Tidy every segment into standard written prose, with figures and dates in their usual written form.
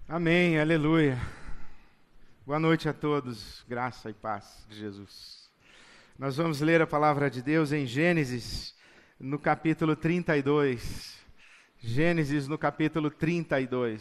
Amém, aleluia. Boa noite a todos, graça e paz de Jesus. Nós vamos ler a palavra de Deus em Gênesis, no capítulo 32. Gênesis, no capítulo 32.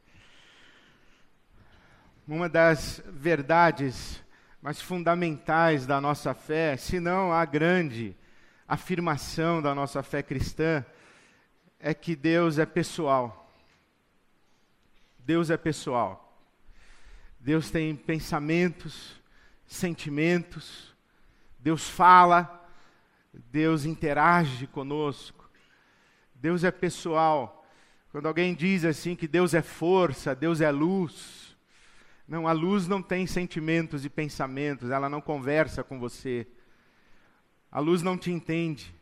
Uma das verdades mais fundamentais da nossa fé, se não a grande afirmação da nossa fé cristã, é que Deus é pessoal. Deus é pessoal. Deus tem pensamentos, sentimentos. Deus fala. Deus interage conosco. Deus é pessoal. Quando alguém diz assim que Deus é força, Deus é luz. Não, a luz não tem sentimentos e pensamentos. Ela não conversa com você. A luz não te entende.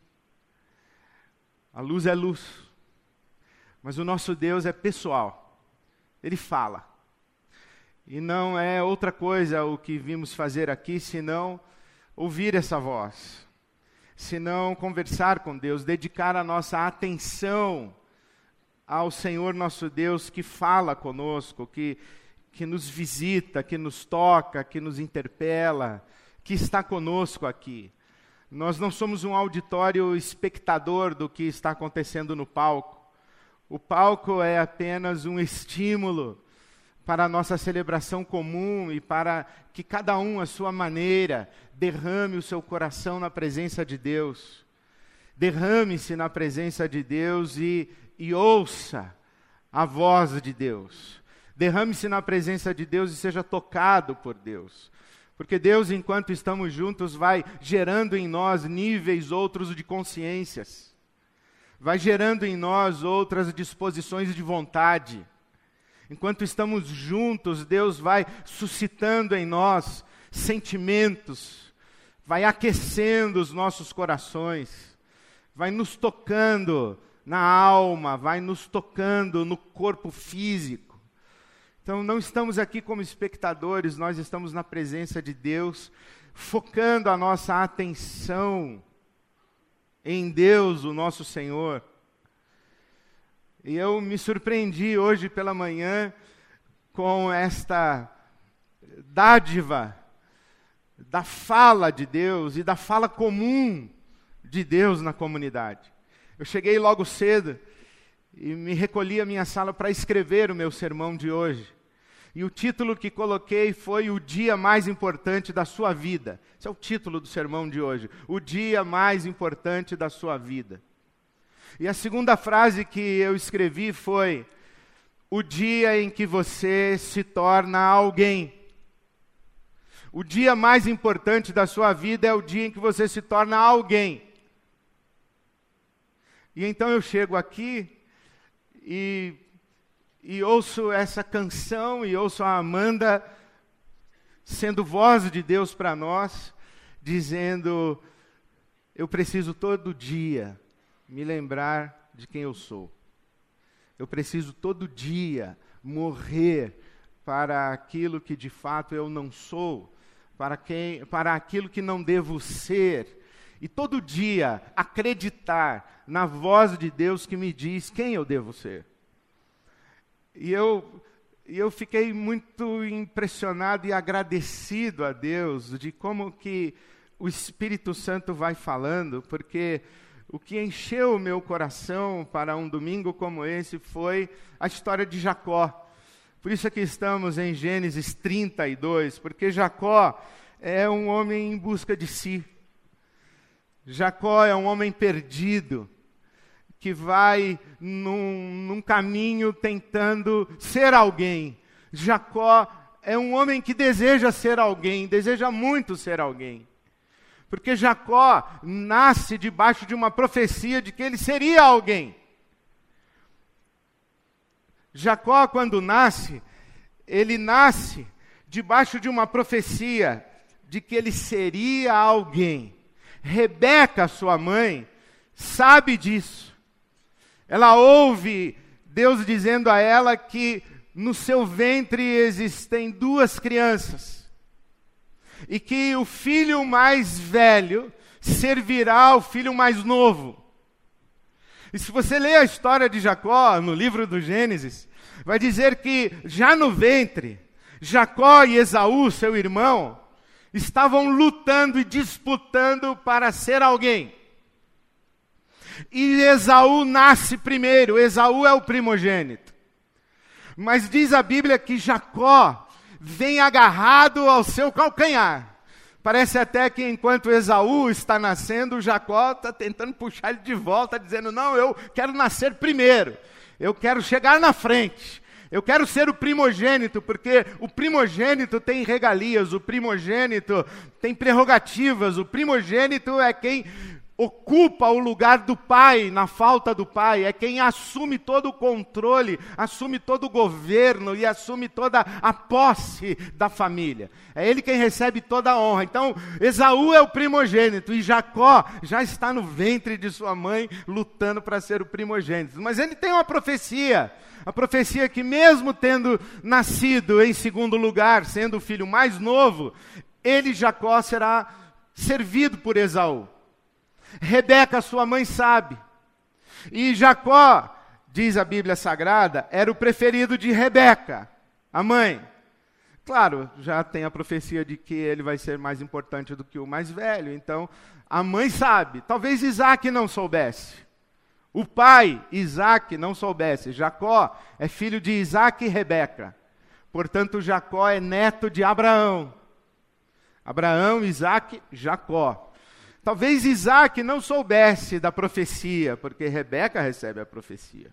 A luz é luz. Mas o nosso Deus é pessoal. Ele fala. E não é outra coisa o que vimos fazer aqui, senão ouvir essa voz. Senão conversar com Deus, dedicar a nossa atenção ao Senhor nosso Deus que fala conosco, que nos visita, que nos toca, que nos interpela, que está conosco aqui. Nós não somos um auditório espectador do que está acontecendo no palco. O palco é apenas um estímulo para a nossa celebração comum e para que cada um, à sua maneira, derrame o seu coração na presença de Deus. Derrame-se na presença de Deus e ouça a voz de Deus. Derrame-se na presença de Deus e seja tocado por Deus. Porque Deus, enquanto estamos juntos, vai gerando em nós níveis outros de consciências. Vai gerando em nós outras disposições de vontade. Enquanto estamos juntos, Deus vai suscitando em nós sentimentos, vai aquecendo os nossos corações, vai nos tocando na alma, vai nos tocando no corpo físico. Então não estamos aqui como espectadores, nós estamos na presença de Deus, focando a nossa atenção em Deus, o nosso Senhor. E eu me surpreendi hoje pela manhã com esta dádiva da fala de Deus e da fala comum de Deus na comunidade. Eu cheguei logo cedo e me recolhi à minha sala para escrever o meu sermão de hoje. E o título que coloquei foi O Dia Mais Importante da Sua Vida. Esse é o título do sermão de hoje. O dia mais importante da sua vida. E a segunda frase que eu escrevi foi: o dia em que você se torna alguém. O dia mais importante da sua vida é o dia em que você se torna alguém. E então eu chego aqui e ouço essa canção, e ouço a Amanda sendo voz de Deus para nós, dizendo: eu preciso todo dia me lembrar de quem eu sou. Eu preciso todo dia morrer para aquilo que de fato eu não sou, para aquilo que não devo ser, e todo dia acreditar na voz de Deus que me diz quem eu devo ser. E eu fiquei muito impressionado e agradecido a Deus de como que o Espírito Santo vai falando, porque o que encheu o meu coração para um domingo como esse foi a história de Jacó. Por isso é que estamos em Gênesis 32, porque Jacó é um homem em busca de si. Jacó é um homem perdido, que vai num caminho tentando ser alguém. Jacó é um homem que deseja ser alguém, deseja muito ser alguém. Porque Jacó nasce debaixo de uma profecia de que ele seria alguém. Jacó, quando nasce, ele nasce debaixo de uma profecia de que ele seria alguém. Rebeca, sua mãe, sabe disso. Ela ouve Deus dizendo a ela que no seu ventre existem 2 crianças. E que o filho mais velho servirá ao filho mais novo. E se você lê a história de Jacó no livro do Gênesis, vai dizer que já no ventre, Jacó e Esaú, seu irmão, estavam lutando e disputando para ser alguém. E Esaú nasce primeiro, Esaú é o primogênito. Mas diz a Bíblia que Jacó vem agarrado ao seu calcanhar. Parece até que enquanto Esaú está nascendo, Jacó está tentando puxar ele de volta, dizendo, não, eu quero nascer primeiro, eu quero chegar na frente, eu quero ser o primogênito, porque o primogênito tem regalias, o primogênito tem prerrogativas, o primogênito é quem ocupa o lugar do pai na falta do pai, é quem assume todo o controle, assume todo o governo e assume toda a posse da família. É ele quem recebe toda a honra. Então, Esaú é o primogênito e Jacó já está no ventre de sua mãe lutando para ser o primogênito. Mas ele tem uma profecia, a profecia que mesmo tendo nascido em segundo lugar, sendo o filho mais novo, ele, Jacó, será servido por Esaú. Rebeca, sua mãe, sabe. E Jacó, diz a Bíblia Sagrada, era o preferido de Rebeca, a mãe. Claro, já tem a profecia de que ele vai ser mais importante do que o mais velho. Então, a mãe sabe. Talvez Isaac não soubesse. O pai, Isaac, não soubesse. Jacó é filho de Isaac e Rebeca. Portanto, Jacó é neto de Abraão. Abraão, Isaac, Jacó. Talvez Isaac não soubesse da profecia, porque Rebeca recebe a profecia.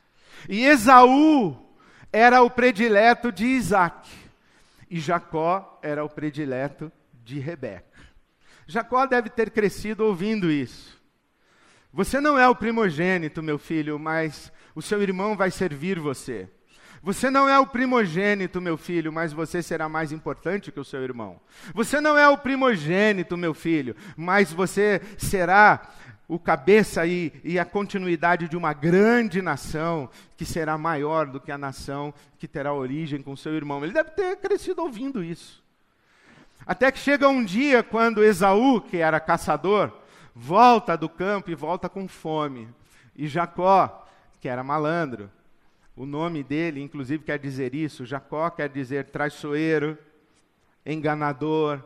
E Esaú era o predileto de Isaac. E Jacó era o predileto de Rebeca. Jacó deve ter crescido ouvindo isso. Você não é o primogênito, meu filho, mas o seu irmão vai servir você. Você não é o primogênito, meu filho, mas você será mais importante que o seu irmão. Você não é o primogênito, meu filho, mas você será o cabeça e a continuidade de uma grande nação que será maior do que a nação que terá origem com seu irmão. Ele deve ter crescido ouvindo isso. Até que chega um dia quando Esaú, que era caçador, volta do campo e volta com fome. E Jacó, que era malandro, o nome dele, inclusive, quer dizer isso. Jacó quer dizer traiçoeiro, enganador,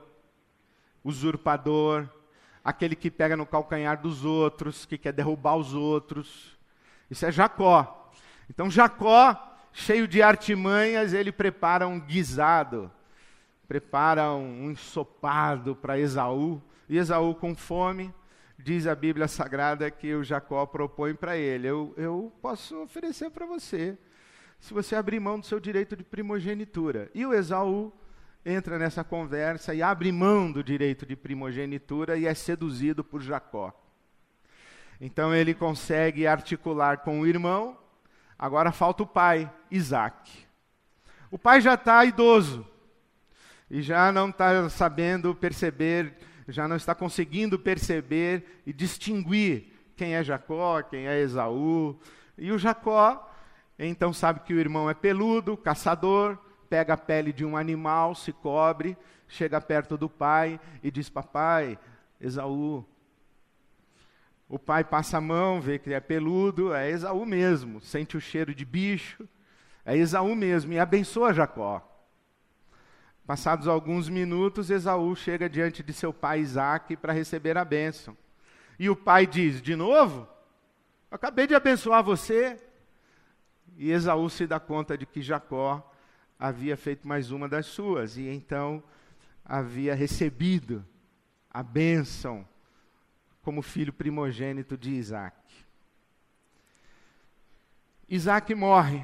usurpador, aquele que pega no calcanhar dos outros, que quer derrubar os outros. Isso é Jacó. Então Jacó, cheio de artimanhas, ele prepara um guisado, prepara um ensopado para Esaú. E Esaú, com fome, diz a Bíblia Sagrada que o Jacó propõe para ele, eu posso oferecer para você, se você abrir mão do seu direito de primogenitura. E o Esaú entra nessa conversa e abre mão do direito de primogenitura e é seduzido por Jacó. Então ele consegue articular com o irmão, agora falta o pai, Isaac. O pai já está idoso e já não está sabendo perceber, já não está conseguindo perceber e distinguir quem é Jacó, quem é Esaú. E o Jacó, então, sabe que o irmão é peludo, caçador, pega a pele de um animal, se cobre, chega perto do pai e diz, papai, Esaú. O pai passa a mão, vê que é peludo, é Esaú mesmo, sente o cheiro de bicho, é Esaú mesmo, e abençoa Jacó. Passados alguns minutos, Esaú chega diante de seu pai Isaac para receber a bênção. E o pai diz, de novo? Acabei de abençoar você. E Esaú se dá conta de que Jacó havia feito mais uma das suas, e então havia recebido a bênção como filho primogênito de Isaac. Isaac morre.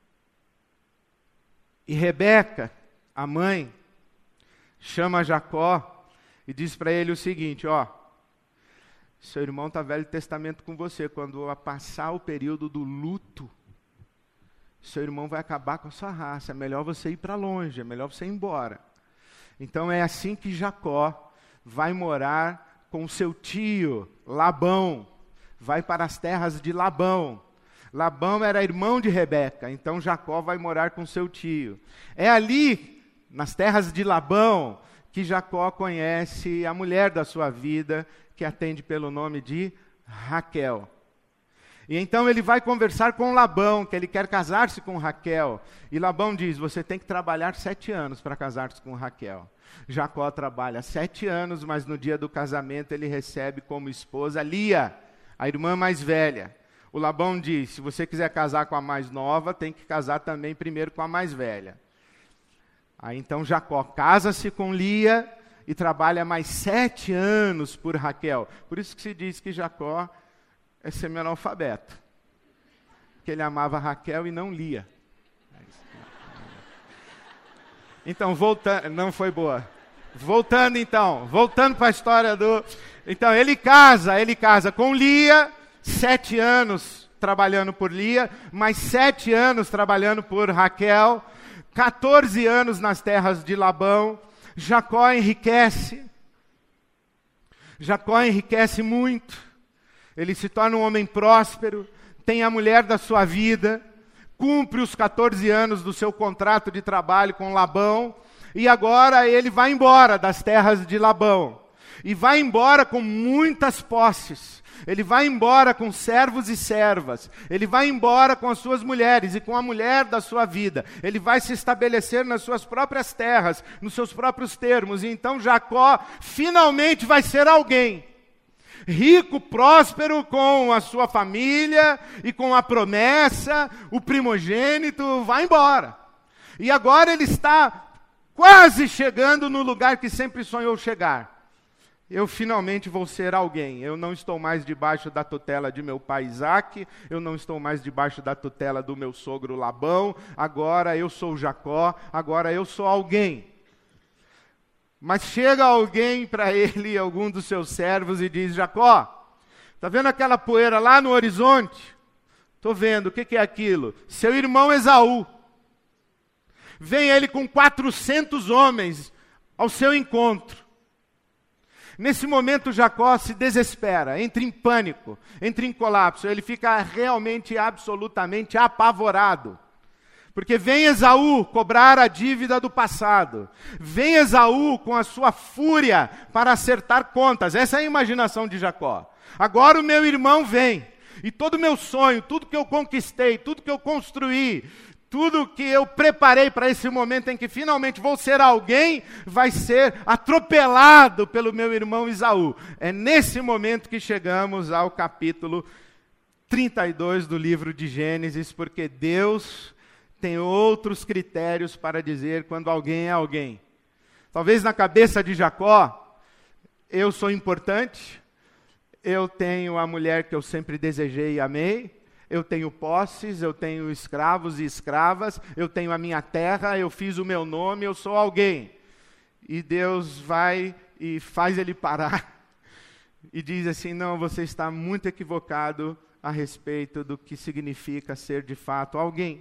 E Rebeca, a mãe, chama Jacó e diz para ele o seguinte, seu irmão está Velho Testamento com você, quando passar o período do luto, seu irmão vai acabar com a sua raça, é melhor você ir para longe, é melhor você ir embora. Então é assim que Jacó vai morar com o seu tio, Labão, vai para as terras de Labão. Labão era irmão de Rebeca, então Jacó vai morar com seu tio. É ali, nas terras de Labão, que Jacó conhece a mulher da sua vida, que atende pelo nome de Raquel. E então ele vai conversar com Labão, que ele quer casar-se com Raquel. E Labão diz, você tem que trabalhar 7 anos para casar-se com Raquel. Jacó trabalha 7 anos, mas no dia do casamento ele recebe como esposa Lia, a irmã mais velha. O Labão diz, se você quiser casar com a mais nova, tem que casar também primeiro com a mais velha. Aí então Jacó casa-se com Lia e trabalha mais 7 anos por Raquel. Por isso que se diz que Jacó é semi-analfabeto. Porque ele amava Raquel e não Lia. Então, voltando, não foi boa. Voltando para a história do... Então, ele casa com Lia, 7 anos trabalhando por Lia, mais 7 anos trabalhando por Raquel, 14 anos nas terras de Labão. Jacó enriquece muito, ele se torna um homem próspero, tem a mulher da sua vida, cumpre os 14 anos do seu contrato de trabalho com Labão, e agora ele vai embora das terras de Labão, e vai embora com muitas posses, ele vai embora com servos e servas, ele vai embora com as suas mulheres e com a mulher da sua vida, ele vai se estabelecer nas suas próprias terras, nos seus próprios termos, e então Jacó finalmente vai ser alguém, rico, próspero, com a sua família e com a promessa, o primogênito vai embora. E agora ele está quase chegando no lugar que sempre sonhou chegar. Eu finalmente vou ser alguém. Eu não estou mais debaixo da tutela de meu pai Isaque, eu não estou mais debaixo da tutela do meu sogro Labão, agora eu sou Jacó, agora eu sou alguém. Mas chega alguém para ele, algum dos seus servos, e diz, Jacó, está vendo aquela poeira lá no horizonte? Estou vendo, o que é aquilo? Seu irmão Esaú. Vem ele com 400 homens ao seu encontro. Nesse momento, Jacó se desespera, entra em pânico, entra em colapso. Ele fica realmente, absolutamente apavorado. Porque vem Esaú cobrar a dívida do passado. Vem Esaú com a sua fúria para acertar contas. Essa é a imaginação de Jacó. Agora o meu irmão vem. E todo o meu sonho, tudo que eu conquistei, tudo que eu construí, tudo que eu preparei para esse momento em que finalmente vou ser alguém, vai ser atropelado pelo meu irmão Esaú. É nesse momento que chegamos ao capítulo 32 do livro de Gênesis, porque Deus tem outros critérios para dizer quando alguém é alguém. Talvez na cabeça de Jacó, eu sou importante, eu tenho a mulher que eu sempre desejei e amei, eu tenho posses, eu tenho escravos e escravas, eu tenho a minha terra, eu fiz o meu nome, eu sou alguém. E Deus vai e faz ele parar e diz assim, não, você está muito equivocado a respeito do que significa ser de fato alguém.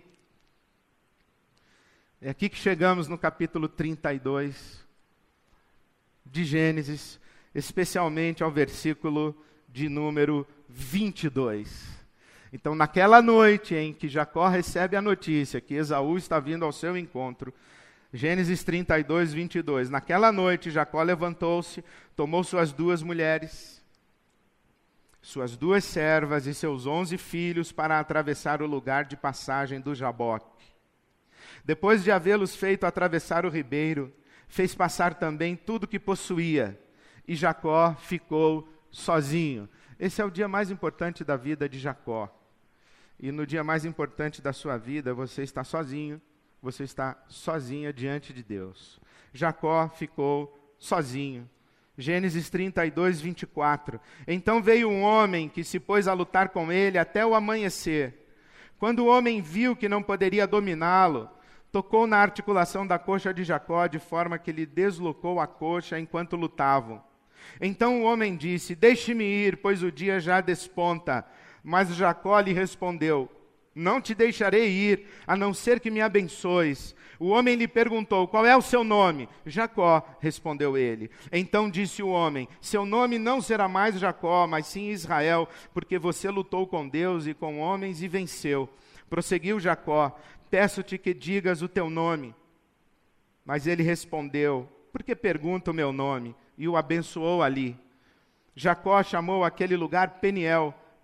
É aqui que chegamos no capítulo 32 de Gênesis, especialmente ao versículo de número 22. Então, naquela noite em que Jacó recebe a notícia que Esaú está vindo ao seu encontro, Gênesis 32, 22. Naquela noite, Jacó levantou-se, tomou suas 2 mulheres, suas 2 servas e seus 11 filhos para atravessar o lugar de passagem do Jaboque. Depois de havê-los feito atravessar o ribeiro, fez passar também tudo que possuía, e Jacó ficou sozinho. Esse é o dia mais importante da vida de Jacó. E no dia mais importante da sua vida, você está sozinho, você está sozinha diante de Deus. Jacó ficou sozinho. Gênesis 32, 24. Então veio um homem que se pôs a lutar com ele até o amanhecer. Quando o homem viu que não poderia dominá-lo, tocou na articulação da coxa de Jacó, de forma que lhe deslocou a coxa enquanto lutavam. Então o homem disse, deixe-me ir, pois o dia já desponta. Mas Jacó lhe respondeu, não te deixarei ir, a não ser que me abençoes. O homem lhe perguntou, qual é o seu nome? Jacó, respondeu ele. Então disse o homem, seu nome não será mais Jacó, mas sim Israel, porque você lutou com Deus e com homens e venceu. Prosseguiu Jacó, peço-te que digas o teu nome. Mas ele respondeu, por que pergunta o meu nome? E o abençoou ali. Jacó chamou aquele lugar Peniel,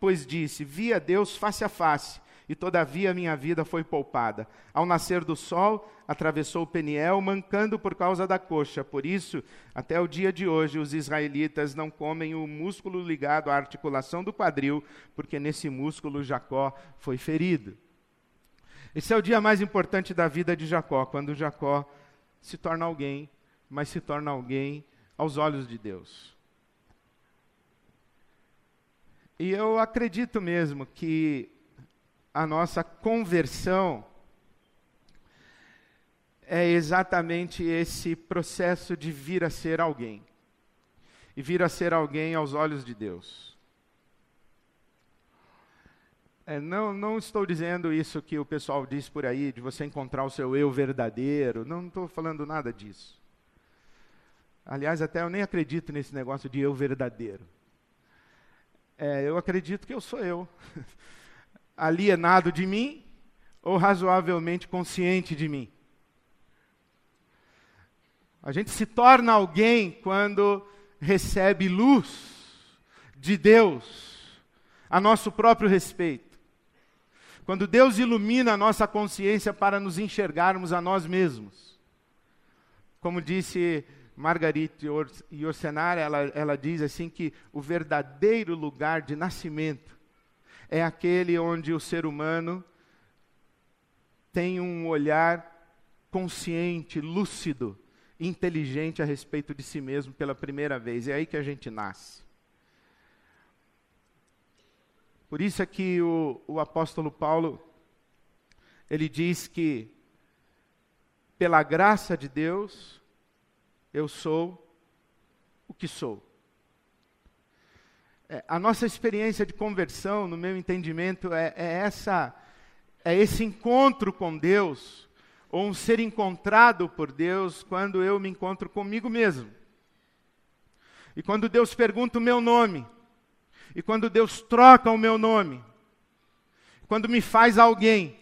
pois disse: vi a Deus face a face, e todavia minha vida foi poupada. Ao nascer do sol, atravessou o Peniel, mancando por causa da coxa. Por isso, até o dia de hoje, os israelitas não comem o músculo ligado à articulação do quadril, porque nesse músculo Jacó foi ferido. Esse é o dia mais importante da vida de Jacó, quando Jacó se torna alguém, mas se torna alguém aos olhos de Deus. E eu acredito mesmo que a nossa conversão é exatamente esse processo de vir a ser alguém. E vir a ser alguém aos olhos de Deus. Não estou dizendo isso que o pessoal diz por aí, de você encontrar o seu eu verdadeiro. Não estou falando nada disso. Aliás, até eu nem acredito nesse negócio de eu verdadeiro. Eu acredito que eu sou eu. Alienado de mim ou razoavelmente consciente de mim. A gente se torna alguém quando recebe luz de Deus a nosso próprio respeito. Quando Deus ilumina a nossa consciência para nos enxergarmos a nós mesmos. Como disse Marguerite Yourcenar, ela diz assim que o verdadeiro lugar de nascimento é aquele onde o ser humano tem um olhar consciente, lúcido, inteligente a respeito de si mesmo pela primeira vez. É aí que a gente nasce. Por isso é que o apóstolo Paulo, ele diz que, pela graça de Deus, eu sou o que sou. A nossa experiência de conversão, no meu entendimento, é esse encontro com Deus, ou um ser encontrado por Deus, quando eu me encontro comigo mesmo. E quando Deus pergunta o meu nome, e quando Deus troca o meu nome, quando me faz alguém.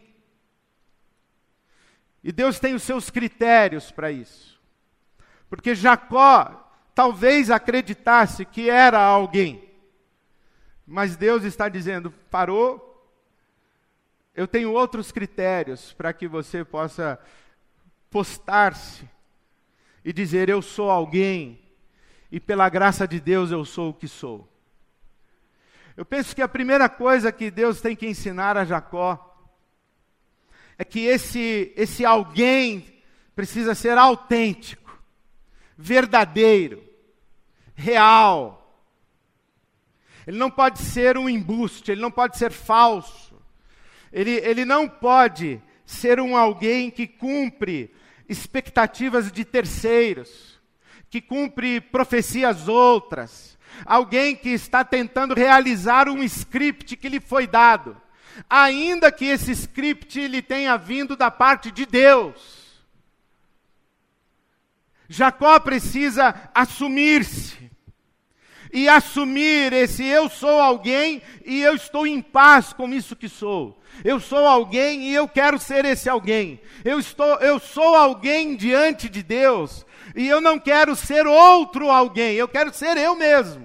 E Deus tem os seus critérios para isso. Porque Jacó talvez acreditasse que era alguém. Mas Deus está dizendo: parou, eu tenho outros critérios para que você possa postar-se e dizer: eu sou alguém, e pela graça de Deus eu sou o que sou. Eu penso que a primeira coisa que Deus tem que ensinar a Jacó é que esse alguém precisa ser autêntico, verdadeiro, real. Ele não pode ser um embuste, ele não pode ser falso. Ele não pode ser um alguém que cumpre expectativas de terceiros, que cumpre profecias outras. Alguém que está tentando realizar um script que lhe foi dado, ainda que esse script lhe tenha vindo da parte de Deus. Jacó precisa assumir-se. E assumir esse eu sou alguém e eu estou em paz com isso que sou. Eu sou alguém e eu quero ser esse alguém. Eu sou alguém diante de Deus e eu não quero ser outro alguém, eu quero ser eu mesmo.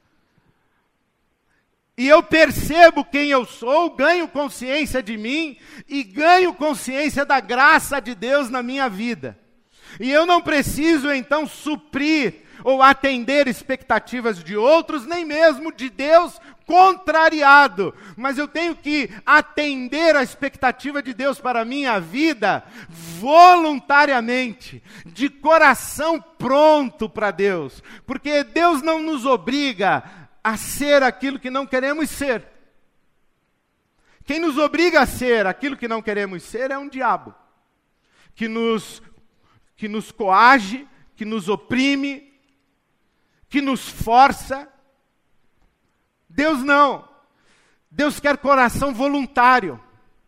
E eu percebo quem eu sou, ganho consciência de mim e ganho consciência da graça de Deus na minha vida. E eu não preciso então suprir ou atender expectativas de outros, nem mesmo de Deus contrariado. Mas eu tenho que atender a expectativa de Deus para a minha vida voluntariamente, de coração pronto para Deus. Porque Deus não nos obriga a ser aquilo que não queremos ser. Quem nos obriga a ser aquilo que não queremos ser é um diabo, que nos coage, que nos oprime, que nos força. Deus não. Deus quer coração voluntário.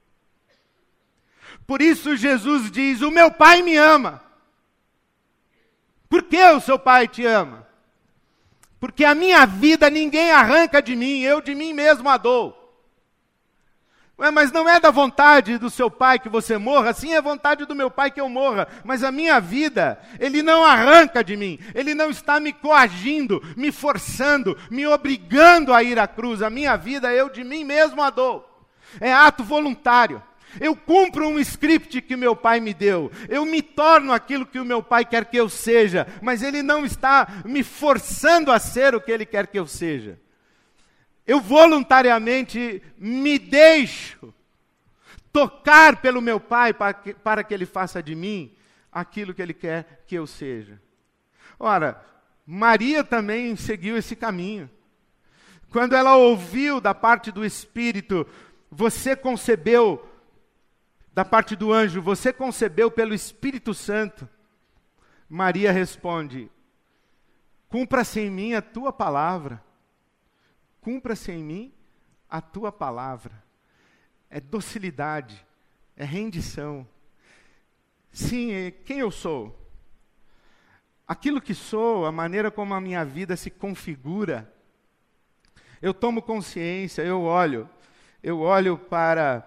Por isso Jesus diz: o meu Pai me ama. Por que o seu Pai te ama? Porque a minha vida ninguém arranca de mim, eu de mim mesmo a dou. Ué, mas não é da vontade do seu pai que você morra? Sim, é vontade do meu pai que eu morra. Mas a minha vida, ele não arranca de mim. Ele não está me coagindo, me forçando, me obrigando a ir à cruz. A minha vida, eu de mim mesmo a dou. É ato voluntário. Eu cumpro um script que meu pai me deu. Eu me torno aquilo que o meu pai quer que eu seja. Mas ele não está me forçando a ser o que ele quer que eu seja. Eu voluntariamente me deixo tocar pelo meu pai para que ele faça de mim aquilo que ele quer que eu seja. Ora, Maria também seguiu esse caminho. Quando ela ouviu da parte do Espírito, você concebeu, da parte do anjo, você concebeu pelo Espírito Santo. Maria responde: cumpra-se em mim a tua palavra. Cumpra-se em mim a tua palavra. É docilidade, é rendição. Sim, é quem eu sou. Aquilo que sou, a maneira como a minha vida se configura. Eu tomo consciência, eu olho para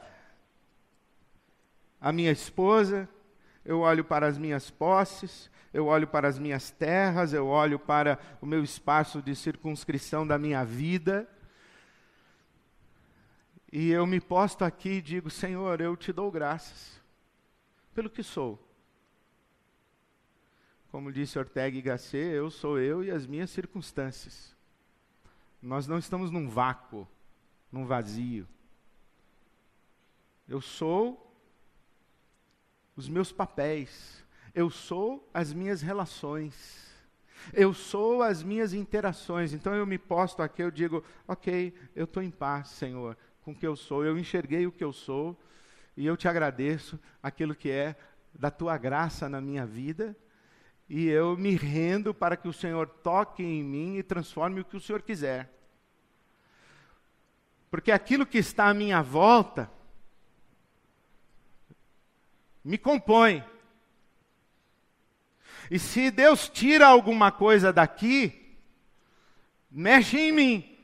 a minha esposa, eu olho para as minhas posses, eu olho para as minhas terras, eu olho para o meu espaço de circunscrição da minha vida, e eu me posto aqui e digo: Senhor, eu te dou graças pelo que sou. Como disse Ortega y Gasset, eu sou eu e as minhas circunstâncias. Nós não estamos num vácuo, num vazio. Eu sou os meus papéis, eu sou as minhas relações, eu sou as minhas interações. Então eu me posto aqui, eu digo: ok, eu estou em paz, Senhor, com o que eu sou. Eu enxerguei o que eu sou e eu te agradeço aquilo que é da tua graça na minha vida, e eu me rendo para que o Senhor toque em mim e transforme o que o Senhor quiser. Porque aquilo que está à minha volta me compõe. E se Deus tira alguma coisa daqui, mexe em mim.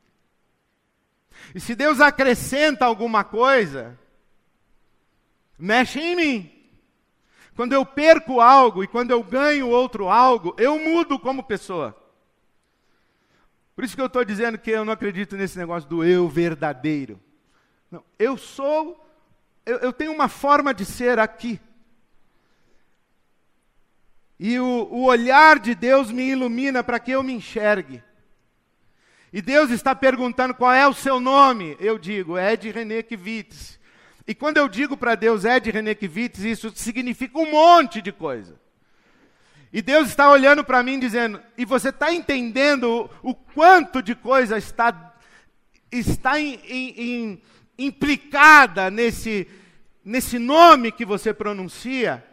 E se Deus acrescenta alguma coisa, mexe em mim. Quando eu perco algo e quando eu ganho outro algo, eu mudo como pessoa. Por isso que eu estou dizendo que eu não acredito nesse negócio do eu verdadeiro. Não, eu sou... Eu tenho uma forma de ser aqui. E o olhar de Deus me ilumina para que eu me enxergue. E Deus está perguntando: qual é o seu nome? Eu digo: Ed René Kivitz. E quando eu digo para Deus Ed René Kivitz, isso significa um monte de coisa. E Deus está olhando para mim dizendo: e você está entendendo o quanto de coisa está implicada nesse nome que você pronuncia?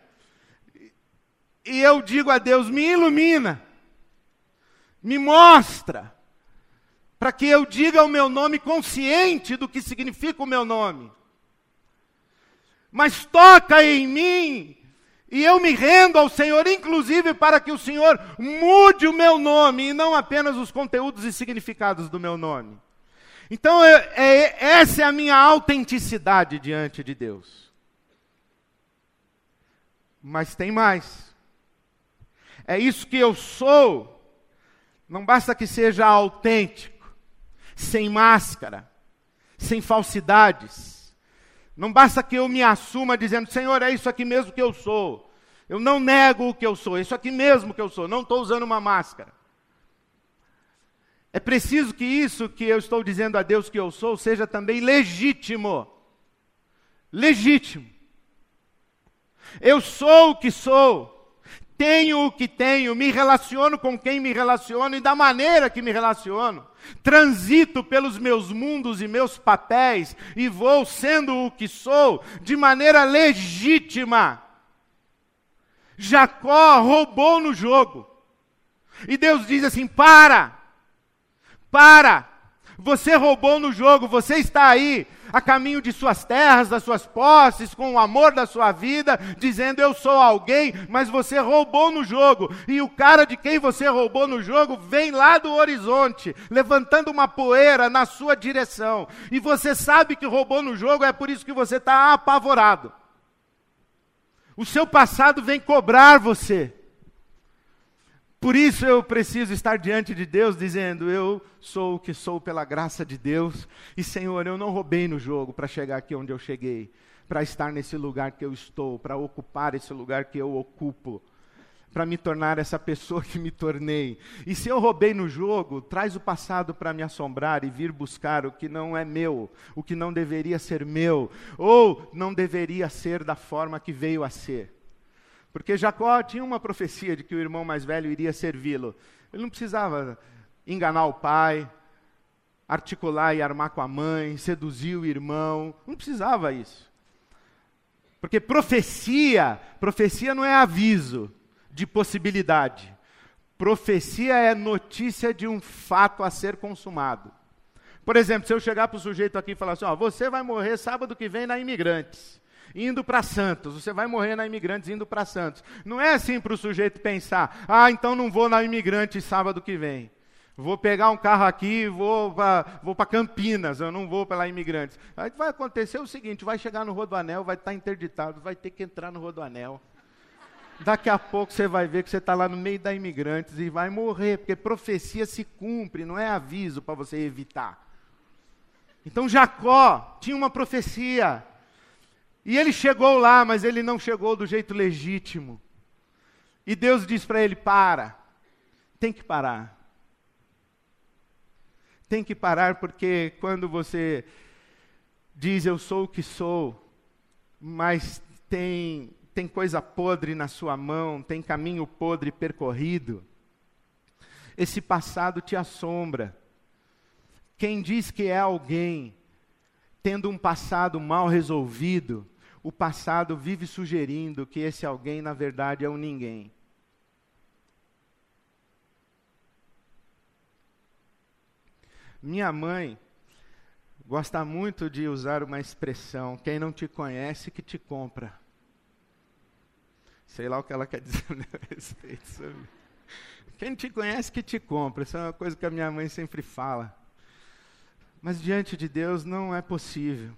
E eu digo a Deus: me ilumina, me mostra, para que eu diga o meu nome consciente do que significa o meu nome. Mas toca em mim, e eu me rendo ao Senhor, inclusive para que o Senhor mude o meu nome, e não apenas os conteúdos e significados do meu nome. Então, essa é a minha autenticidade diante de Deus. Mas tem mais. É isso que eu sou. Não basta que seja autêntico, sem máscara, sem falsidades. Não basta que eu me assuma dizendo: Senhor, é isso aqui mesmo que eu sou. Eu não nego o que eu sou, é isso aqui mesmo que eu sou. Não estou usando uma máscara. É preciso que isso que eu estou dizendo a Deus que eu sou seja também legítimo. Legítimo. Eu sou o que sou, tenho o que tenho, me relaciono com quem me relaciono e da maneira que me relaciono. Transito pelos meus mundos e meus papéis e vou sendo o que sou de maneira legítima. Jacó roubou no jogo. E Deus diz assim: para, você roubou no jogo, você está aí a caminho de suas terras, das suas posses, com o amor da sua vida, dizendo eu sou alguém, mas você roubou no jogo. E o cara de quem você roubou no jogo vem lá do horizonte, levantando uma poeira na sua direção. E você sabe que roubou no jogo, é por isso que você está apavorado. O seu passado vem cobrar você. Por isso eu preciso estar diante de Deus dizendo, eu sou o que sou pela graça de Deus. E Senhor, eu não roubei no jogo para chegar aqui onde eu cheguei. Para estar nesse lugar que eu estou, para ocupar esse lugar que eu ocupo. Para me tornar essa pessoa que me tornei. E se eu roubei no jogo, traz o passado para me assombrar e vir buscar o que não é meu. O que não deveria ser meu. Ou não deveria ser da forma que veio a ser. Porque Jacó tinha uma profecia de que o irmão mais velho iria servi-lo. Ele não precisava enganar o pai, articular e armar com a mãe, seduzir o irmão. Não precisava isso. Porque profecia não é aviso de possibilidade. Profecia é notícia de um fato a ser consumado. Por exemplo, se eu chegar para o sujeito aqui e falar assim, você vai morrer sábado que vem na Imigrantes. Indo para Santos, você vai morrer na Imigrantes indo para Santos. Não é assim para o sujeito pensar, então não vou na Imigrantes sábado que vem. Vou pegar um carro aqui e vou para Campinas, eu não vou pela Imigrantes. Aí vai acontecer o seguinte, vai chegar no Rodoanel, vai estar interditado, vai ter que entrar no Rodoanel. Daqui a pouco você vai ver que você está lá no meio da Imigrantes e vai morrer, porque profecia se cumpre, não é aviso para você evitar. Então Jacó tinha uma profecia. E ele chegou lá, mas ele não chegou do jeito legítimo. E Deus diz para ele, tem que parar. Tem que parar porque quando você diz eu sou o que sou, mas tem coisa podre na sua mão, tem caminho podre percorrido, esse passado te assombra. Quem diz que é alguém, tendo um passado mal resolvido, o passado vive sugerindo que esse alguém, na verdade, é um ninguém. Minha mãe gosta muito de usar uma expressão, quem não te conhece que te compra. Sei lá o que ela quer dizer a respeito. Sabe? Quem te conhece que te compra, isso é uma coisa que a minha mãe sempre fala. Mas diante de Deus não é possível.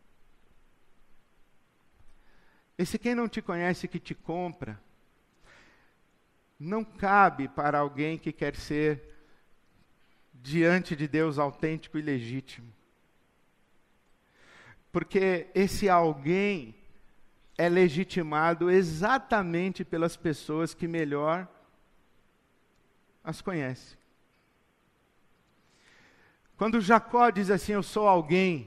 Esse quem não te conhece que te compra, não cabe para alguém que quer ser diante de Deus autêntico e legítimo. Porque esse alguém é legitimado exatamente pelas pessoas que melhor as conhecem. Quando Jacó diz assim, eu sou alguém,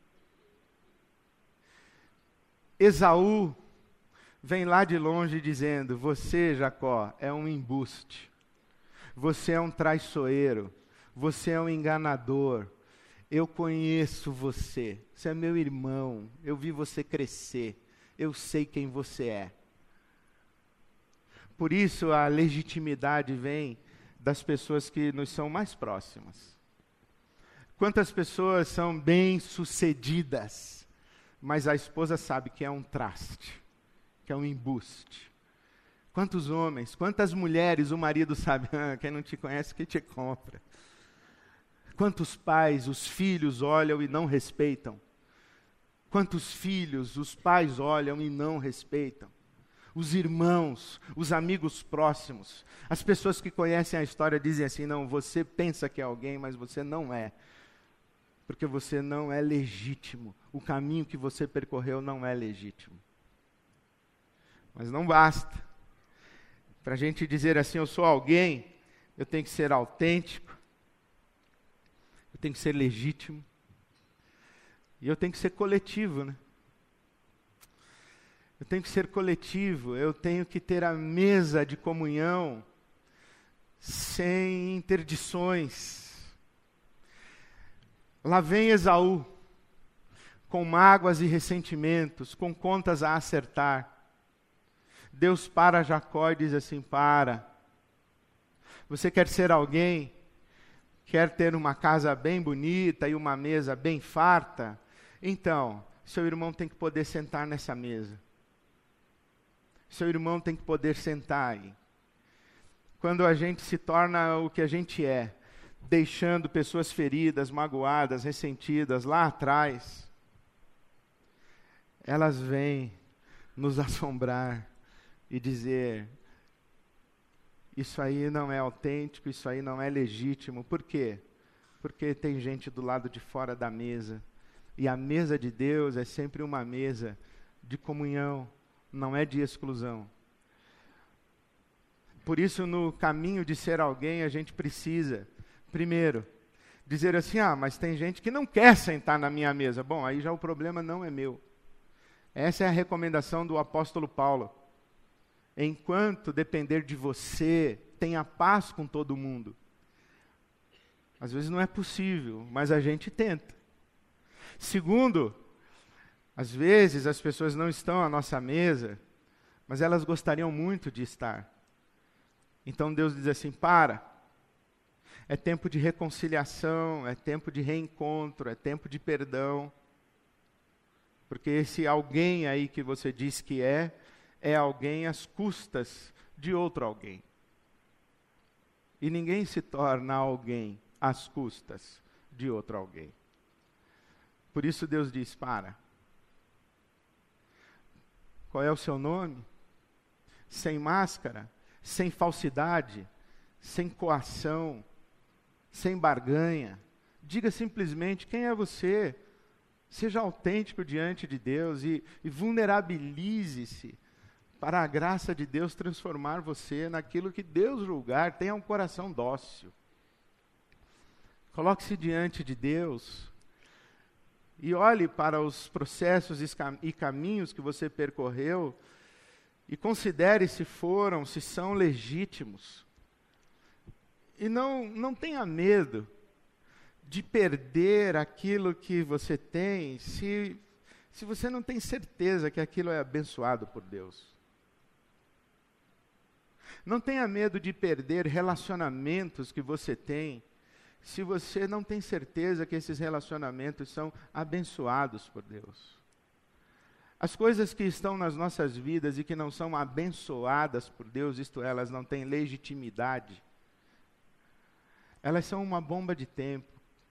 Esaú vem lá de longe dizendo, você, Jacó, é um embuste, você é um traiçoeiro, você é um enganador, eu conheço você é meu irmão, eu vi você crescer, eu sei quem você é. Por isso a legitimidade vem das pessoas que nos são mais próximas. Quantas pessoas são bem-sucedidas, mas a esposa sabe que é um traste, que é um embuste. Quantos homens, quantas mulheres o marido sabe, quem não te conhece que te compra. Quantos pais, os filhos olham e não respeitam. Quantos filhos os pais olham e não respeitam. Os irmãos, os amigos próximos, as pessoas que conhecem a história dizem assim, não, você pensa que é alguém, mas você não é. Porque você não é legítimo. O caminho que você percorreu não é legítimo. Mas não basta. Para a gente dizer assim, eu sou alguém, eu tenho que ser autêntico, eu tenho que ser legítimo, e eu tenho que ser coletivo, né? Eu tenho que ser coletivo, eu tenho que ter a mesa de comunhão sem interdições. Lá vem Esaú, com mágoas e ressentimentos, com contas a acertar. Deus para Jacó e diz assim, para. Você quer ser alguém? Quer ter uma casa bem bonita e uma mesa bem farta? Então, seu irmão tem que poder sentar nessa mesa. Seu irmão tem que poder sentar aí. Quando a gente se torna o que a gente é, deixando pessoas feridas, magoadas, ressentidas lá atrás, elas vêm nos assombrar e dizer: isso aí não é autêntico, isso aí não é legítimo. Por quê? Porque tem gente do lado de fora da mesa. E a mesa de Deus é sempre uma mesa de comunhão, não é de exclusão. Por isso, no caminho de ser alguém, a gente precisa, primeiro, dizer assim: mas tem gente que não quer sentar na minha mesa. Bom, aí já o problema não é meu. Essa é a recomendação do apóstolo Paulo. Enquanto depender de você, tenha paz com todo mundo. Às vezes não é possível, mas a gente tenta. Segundo, às vezes as pessoas não estão à nossa mesa, mas elas gostariam muito de estar. Então Deus diz assim: é tempo de reconciliação, é tempo de reencontro, é tempo de perdão. Porque esse alguém aí que você diz que é alguém às custas de outro alguém. E ninguém se torna alguém às custas de outro alguém. Por isso Deus diz: qual é o seu nome? Sem máscara, sem falsidade, sem coação, sem barganha. Diga simplesmente quem é você. Seja autêntico diante de Deus e vulnerabilize-se para a graça de Deus transformar você naquilo que Deus julgar. Tenha um coração dócil. Coloque-se diante de Deus e olhe para os processos e caminhos que você percorreu e considere se são legítimos. E não tenha medo de perder aquilo que você tem, se você não tem certeza que aquilo é abençoado por Deus. Não tenha medo de perder relacionamentos que você tem, se você não tem certeza que esses relacionamentos são abençoados por Deus. As coisas que estão nas nossas vidas e que não são abençoadas por Deus, isto é, elas não têm legitimidade, elas são uma bomba de tempo,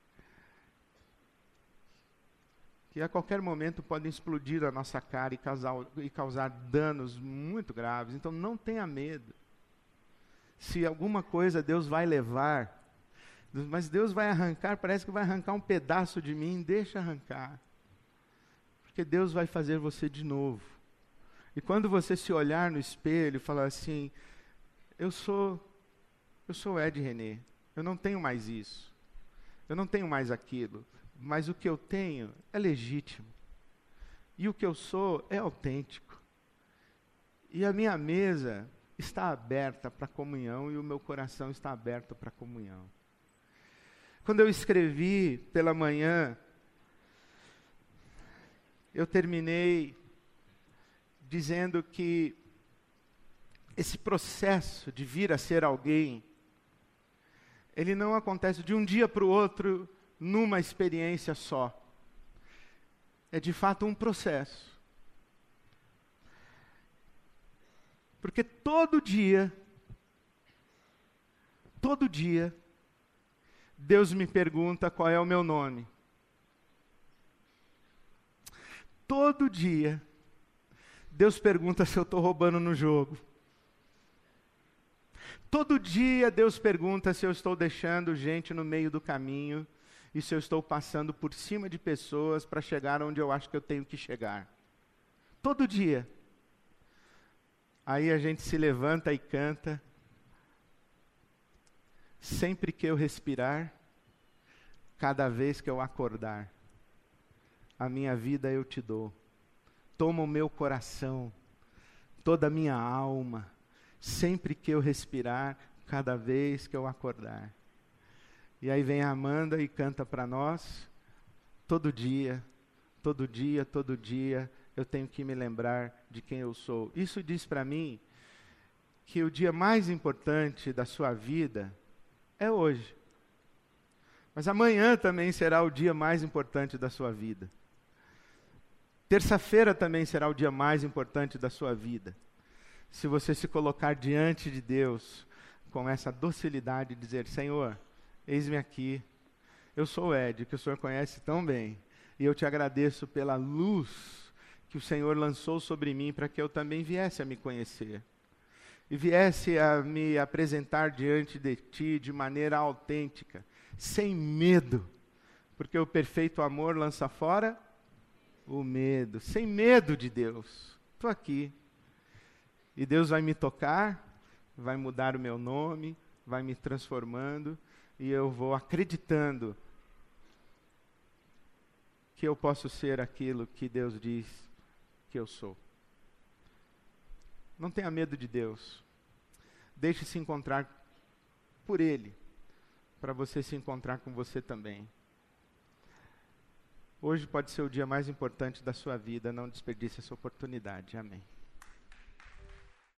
que a qualquer momento podem explodir na nossa cara e causar danos muito graves. Então não tenha medo. Se alguma coisa Deus vai levar, mas Deus vai arrancar, parece que vai arrancar um pedaço de mim, deixa arrancar. Porque Deus vai fazer você de novo. E quando você se olhar no espelho e falar assim: eu sou Ed René, eu não tenho mais isso, eu não tenho mais aquilo, mas o que eu tenho é legítimo. E o que eu sou é autêntico. E a minha mesa está aberta para comunhão e o meu coração está aberto para comunhão. Quando eu escrevi pela manhã, eu terminei dizendo que esse processo de vir a ser alguém, ele não acontece de um dia para o outro, numa experiência só. É de fato um processo. Porque todo dia, Deus me pergunta qual é o meu nome. Todo dia, Deus pergunta se eu estou roubando no jogo. Todo dia, Deus pergunta se eu estou deixando gente no meio do caminho e se eu estou passando por cima de pessoas para chegar onde eu acho que eu tenho que chegar. Todo dia. Aí a gente se levanta e canta: sempre que eu respirar, cada vez que eu acordar, a minha vida eu te dou. Toma o meu coração, toda a minha alma, sempre que eu respirar, cada vez que eu acordar. E aí vem a Amanda e canta para nós: todo dia, todo dia, todo dia, eu tenho que me lembrar de quem eu sou. Isso diz para mim que o dia mais importante da sua vida é hoje. Mas amanhã também será o dia mais importante da sua vida. Terça-feira também será o dia mais importante da sua vida. Se você se colocar diante de Deus com essa docilidade, dizer: Senhor, eis-me aqui, eu sou o Ed, que o Senhor conhece tão bem, e eu te agradeço pela luz que o Senhor lançou sobre mim para que eu também viesse a me conhecer, e viesse a me apresentar diante de Ti de maneira autêntica, sem medo, porque o perfeito amor lança fora o medo, sem medo de Deus. Estou aqui. E Deus vai me tocar, vai mudar o meu nome, vai me transformando, e eu vou acreditando que eu posso ser aquilo que Deus diz que eu sou. Não tenha medo de Deus. Deixe-se encontrar por Ele, para você se encontrar com você também. Hoje pode ser o dia mais importante da sua vida, não desperdice essa oportunidade. Amém.